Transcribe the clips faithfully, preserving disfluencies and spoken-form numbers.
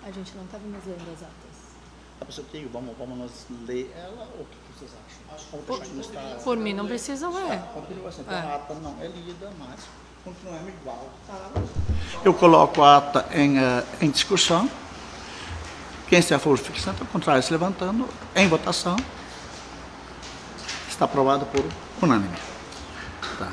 A gente não estava mais lendo as atas. Tá, Digo, vamos, vamos nós ler ela ou o que vocês acham? Vamos deixar que está... Por mim não precisa ler. É, continua assim, então É. a ata não é lida, mas continuamos igual. Tá? Eu coloco a ata em, uh, em discussão. Quem está a favor, fique sentado, ao contrário, se levantando, em votação. Está aprovado por unânime. Tá.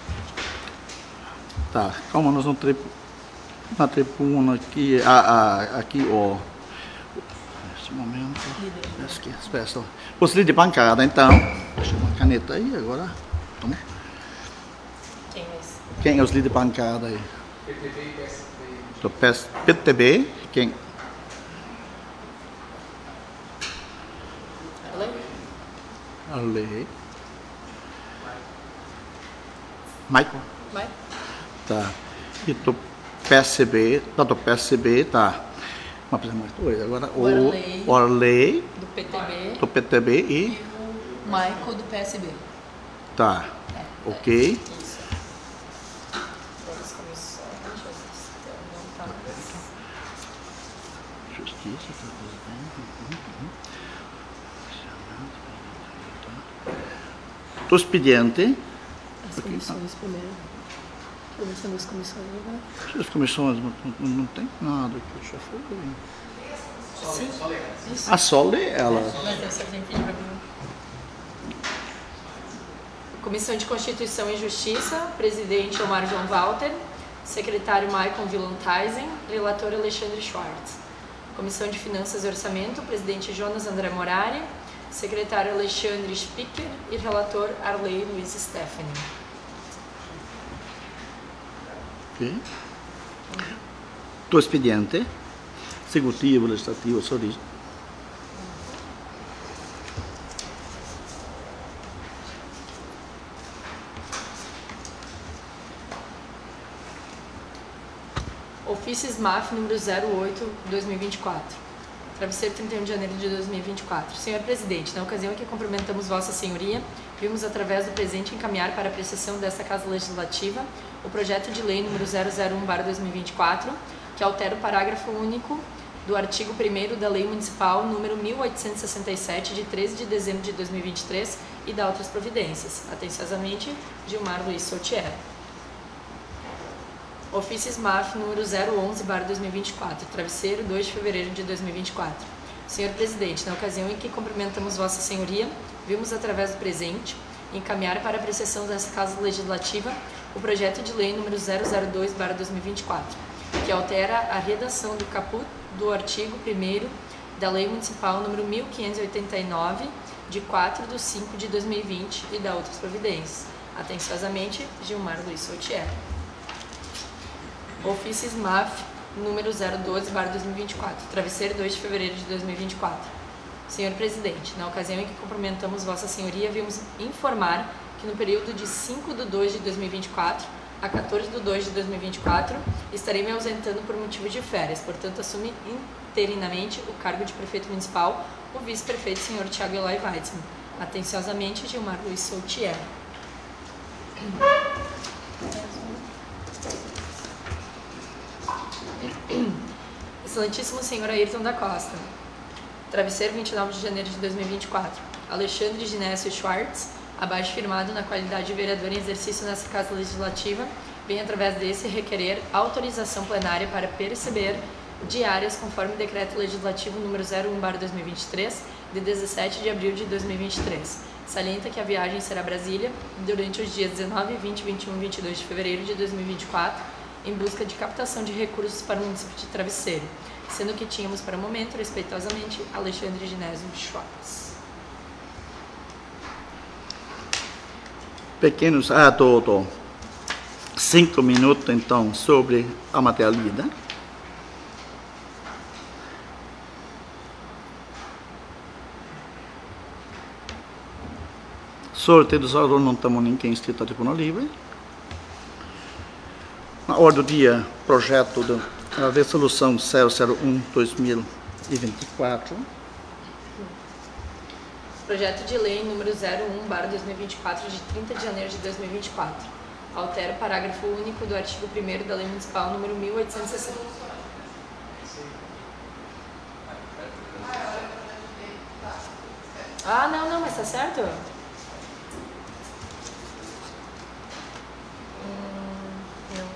Tá, como nós não tri... na tribuna aqui, a, a, aqui, ó. Nesse momento. Aqui, espera, os líderes de bancada, então. Deixa uma caneta aí agora. Toma. Quem é esse? Quem é os líderes de bancada aí? P T B e P S B. Do P T B, quem? A lei. Michael? Vai. Tá. E do P S B, tá, do P S B, tá. Uma coisa mais doida. Agora o Orley. Orley Do P T B do P T B e. e o Michael do P S B. Tá. É, Ok. É, isso. Todas as comissões. Deixa eu ver se não tá mais. Justiça, tá presidente. Do expediente. As comissões primeiro. Começando as comissões agora. As comissões não, não, não tem nada que já foi. Sim. Isso. A só lê ela. Mas essa a gente vai ver. Comissão de Constituição e Justiça, presidente Omar João Walter, secretário Michael Villantaisen, relator Alexandre Schwartz. Comissão de Finanças e Orçamento, presidente Jonas André Morari, secretário Alexandre Spicker e relator Arley Luiz Stephanie. Ok. Do expediente. Executivo, legislativo, só diz. Ofício S M A F número zero oito, dois mil e vinte e quatro. Travesseiro, trinta e um de janeiro de dois mil e vinte e quatro. Senhor Presidente, na ocasião em que cumprimentamos Vossa Senhoria, vimos através do presente encaminhar para a apreciação desta Casa Legislativa o projeto de lei número zero zero um barra dois mil e vinte e quatro, que altera o parágrafo único do artigo primeiro da Lei Municipal número mil oitocentos e sessenta e sete, de treze de dezembro de dois mil e vinte e três, e dá outras providências. Atenciosamente, Gilmar Luiz Sautier. Ofício S M A F número zero onze barra dois mil e vinte e quatro, Travesseiro, dois de fevereiro de dois mil e vinte e quatro. Senhor Presidente, na ocasião em que cumprimentamos Vossa Senhoria, vimos através do presente encaminhar para a apreciação dessa Casa Legislativa o projeto de lei número zero zero dois barra dois mil e vinte e quatro, que altera a redação do caput do artigo primeiro da Lei Municipal número mil quinhentos e oitenta e nove, de quatro de cinco de dois mil e vinte, e dá outras providências. Atenciosamente, Gilmar Luiz Sautier. Ofício S M A F número zero doze barra dois mil e vinte e quatro, Travesseiro, dois de fevereiro de dois mil e vinte e quatro. Senhor Presidente, na ocasião em que cumprimentamos Vossa Senhoria, vimos informar que no período de cinco de dois de dois mil e vinte e quatro a quatorze de dois de dois mil e vinte e quatro, estarei me ausentando por motivo de férias, portanto assume interinamente o cargo de prefeito municipal o vice-prefeito senhor Thiago Eloy Weitzman. Atenciosamente, Gilmar Luiz Sautier. Excelentíssimo senhor Ayrton da Costa. Travesseiro, vinte e nove de janeiro de dois mil e vinte e quatro. Alexandre Ginésio Schwartz, abaixo firmado na qualidade de vereador em exercício nessa Casa Legislativa, vem através desse requerer autorização plenária para perceber diárias conforme decreto legislativo número zero um barra dois mil e vinte e três, de dezessete de abril de dois mil e vinte e três. Salienta que a viagem será a Brasília durante os dias dezenove, vinte, vinte e um e vinte e dois de fevereiro de dois mil e vinte e quatro, em busca de captação de recursos para o município de Travesseiro, sendo que tínhamos para o momento, respeitosamente, Alexandre Ginésio Schwartz. Pequenos, ah, tô, tô. Cinco minutos, então, sobre a matéria lida. Sorteio dos alunos, não estamos ninguém inscrito a tribuna livre. Na ordem do dia, projeto da resolução zero zero um barra dois mil e vinte e quatro. Projeto de lei número zero um barra dois mil e vinte e quatro, de trinta de janeiro de dois mil e vinte e quatro. Altera o parágrafo único do artigo primeiro da Lei Municipal número mil oitocentos e sessenta. Ah, não, não, mas tá certo. Hum, não.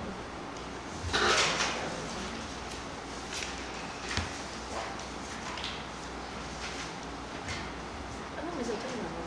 Ah, não, mas eu tenho não.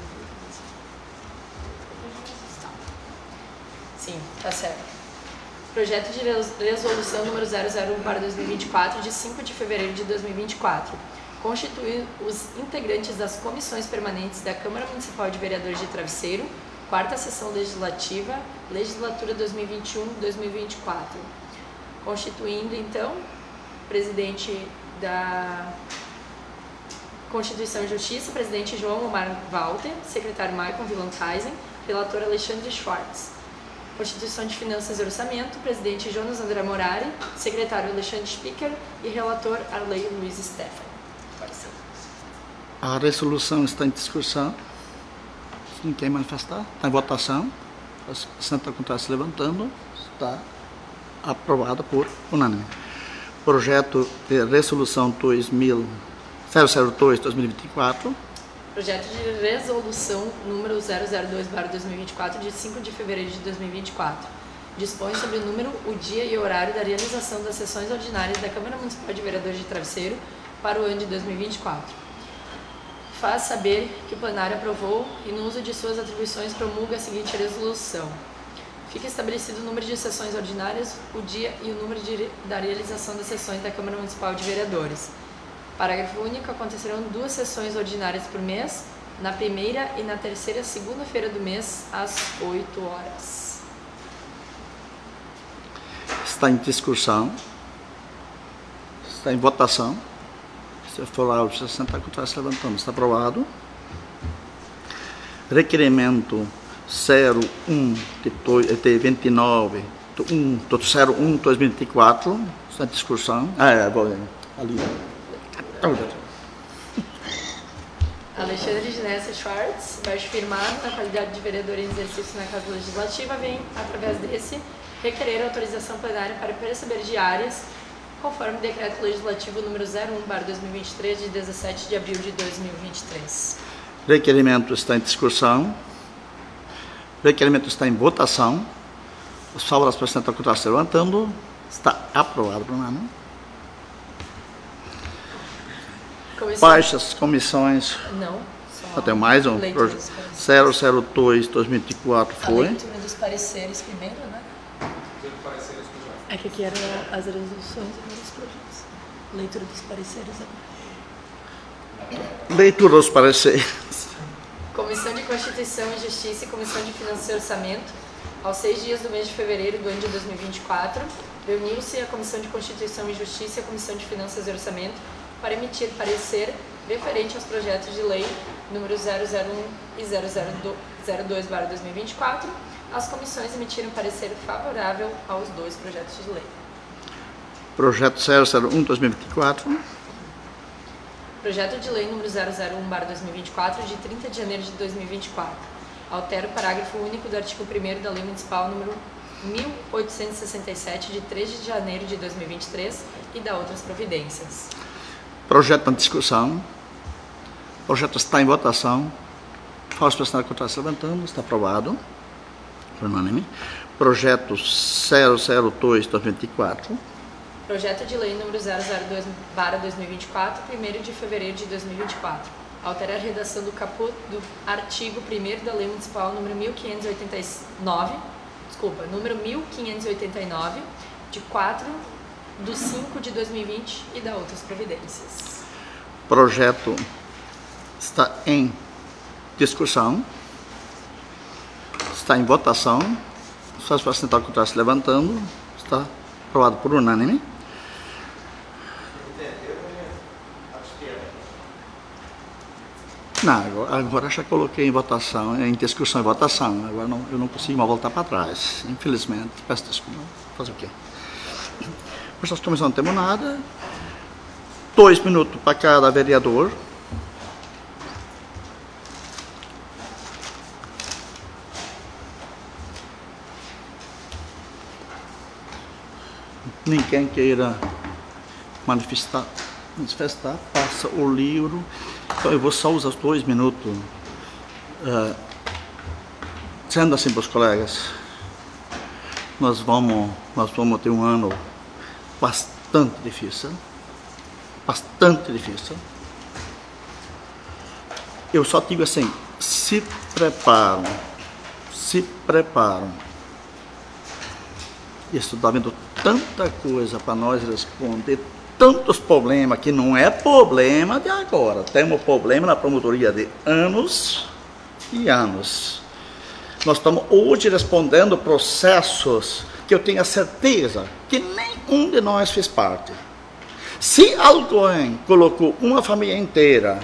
Sim, tá certo. Projeto de resolução número zero zero um barra dois mil e vinte e quatro, de cinco de fevereiro de dois mil e vinte e quatro. Constituir os integrantes das comissões permanentes da Câmara Municipal de Vereadores de Travesseiro, quarta sessão legislativa, legislatura dois mil e vinte e um a dois mil e vinte e quatro. Constituindo, então, presidente da Constituição e Justiça, presidente João Omar Walter, secretário Michael Villankaisen, relator Alexandre Schwartz. Constituição de Finanças e Orçamento, presidente Jonas André Morari, secretário Alexandre Spicker e relator Arley Luiz Stefani. Pode ser. A resolução está em discussão. Se ninguém manifestar, está em votação. A Santa Contar se levantando. Está aprovada por unânime. Projeto de resolução dois mil, zero zero dois barra dois mil e vinte e quatro. Projeto de resolução número zero zero dois barra dois mil e vinte e quatro, de cinco de fevereiro de dois mil e vinte e quatro. Dispõe sobre o número, o dia e o horário da realização das sessões ordinárias da Câmara Municipal de Vereadores de Travesseiro para o ano de dois mil e vinte e quatro. Faz saber que o plenário aprovou e, no uso de suas atribuições, promulga a seguinte resolução. Fica estabelecido o número de sessões ordinárias, o dia e o número de, da realização das sessões da Câmara Municipal de Vereadores. Parágrafo único. Acontecerão duas sessões ordinárias por mês, na primeira e na terceira segunda-feira do mês, às oito horas. Está em discussão. Está em votação. Se for lá, o sessenta está se levantando. Está aprovado. Requerimento zero um de vinte e nove, um, zero um de dois mil e vinte e quatro. Está em discussão. Ah, é, ali. Alexandre Ginessa Schwartz, baixo firmado na qualidade de vereador em exercício na Casa Legislativa, vem, através desse, requerer autorização plenária para perceber diárias, conforme o decreto legislativo número zero um barra dois mil e vinte e três, de dezessete de abril de dois mil e vinte e três. Requerimento está em discussão. Requerimento está em votação. Os favores para sentar contar se levantando. Está aprovado, Bruno. Comissão... Baixas comissões. Não. Só Até mais um. zero zero dois barra dois mil e vinte e quatro foi. A leitura dos pareceres primeiro, né? É que aqui eram as resoluções e os projetos. Leitura dos pareceres agora. Leitura dos pareceres. Comissão de Constituição e Justiça e Comissão de Finanças e Orçamento, aos seis dias do mês de fevereiro do ano de dois mil e vinte e quatro, reuniu-se a Comissão de Constituição e Justiça e a Comissão de Finanças e Orçamento para emitir parecer referente aos projetos de lei número zero zero um e zero zero dois barra dois mil e vinte e quatro. As comissões emitiram parecer favorável aos dois projetos de lei. Projeto zero zero um barra dois mil e vinte e quatro. Projeto de lei número zero zero um barra dois mil e vinte e quatro, de trinta de janeiro de dois mil e vinte e quatro. Altera o parágrafo único do artigo primeiro da Lei Municipal número mil oitocentos e sessenta e sete, de três de janeiro de dois mil e vinte e três, e dá outras providências. Projeto em discussão. O projeto está em votação. Fala para o que está se levantando. Está aprovado. Unânime. Projeto zero zero dois barra dois mil e vinte e quatro. Projeto de lei número zero zero dois barra dois mil e vinte e quatro, primeiro de fevereiro de dois mil e vinte e quatro. Alterar a redação do caput do artigo primeiro da Lei Municipal número mil quinhentos e oitenta e nove, desculpa, número mil quinhentos e oitenta e nove, de quatro de cinco de dois mil e vinte, e dá outras providências. Projeto está em discussão. Está em votação. Só para sentar que está se levantando. Está aprovado por unânime. Não, agora, agora já coloquei em votação, em discussão e votação. Agora não, eu não consigo mais voltar para trás. Infelizmente. Peço desculpa. Fazer o quê? Mas nós começamos, não temos nada. Dois minutos para cada vereador. Ninguém queira manifestar manifestar, passa o livro. Então eu vou só usar os dois minutos. Uh, sendo assim para os colegas, nós vamos, nós vamos ter um ano bastante difícil. Bastante difícil. Eu só digo assim, se preparam, se preparam. Isso está vendo tanta coisa para nós responder, tantos problemas que não é problema de agora. Temos problema na promotoria de anos e anos. Nós estamos hoje respondendo processos que eu tenho a certeza que nenhum de nós fez parte. Se alguém colocou uma família inteira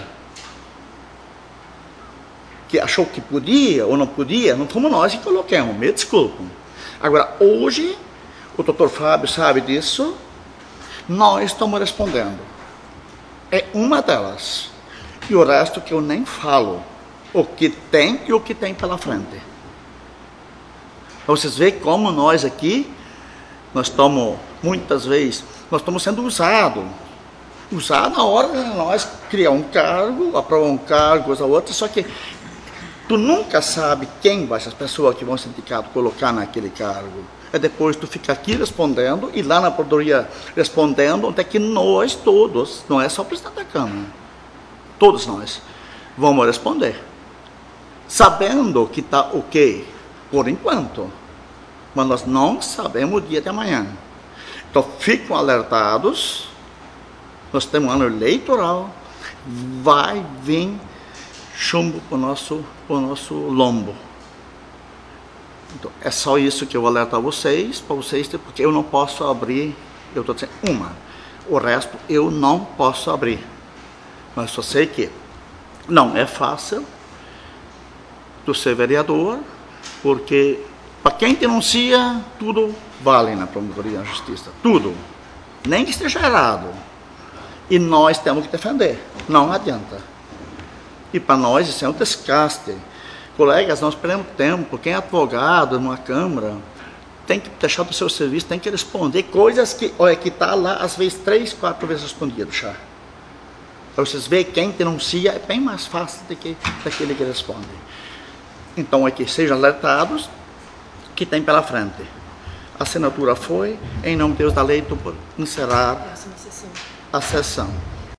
que achou que podia ou não podia, não fomos nós que colocamos, me desculpem. Agora, hoje, o doutor Fábio sabe disso, nós estamos respondendo. É uma delas. E o resto que eu nem falo. O que tem e o que tem pela frente. Para vocês verem como nós aqui, nós estamos, muitas vezes, nós estamos sendo usados. Usados na hora de nós criar um cargo, aprovar um cargo, coisa ou outra, só que tu nunca sabe quem vai ser as pessoas que vão ser indicadas colocar naquele cargo. É depois tu fica aqui respondendo e lá na promotoria respondendo, até que nós todos, não é só o presidente da Câmara, todos nós, vamos responder. Sabendo que está ok, por enquanto, mas nós não sabemos o dia de amanhã. Então ficam alertados, nós temos um ano eleitoral, vai vir chumbo para o nosso, pro nosso lombo. Então, é só isso que eu vou alertar vocês, para vocês, porque eu não posso abrir, eu estou dizendo uma, o resto eu não posso abrir. Mas só sei que não é fácil tu ser vereador, porque para quem denuncia, tudo vale na promotoria da justiça, tudo, nem que esteja errado. E nós temos que defender, não adianta. E para nós isso é um desgaste. Colegas, nós perdemos tempo. Quem é advogado numa Câmara tem que deixar do seu serviço, tem que responder coisas que, olha, que está lá, às vezes, três, quatro vezes respondido já. Para vocês verem, quem denuncia é bem mais fácil do que daquele que responde. Então, é que sejam alertados que tem pela frente. A assinatura foi, em nome de Deus da lei, por encerrar a sessão.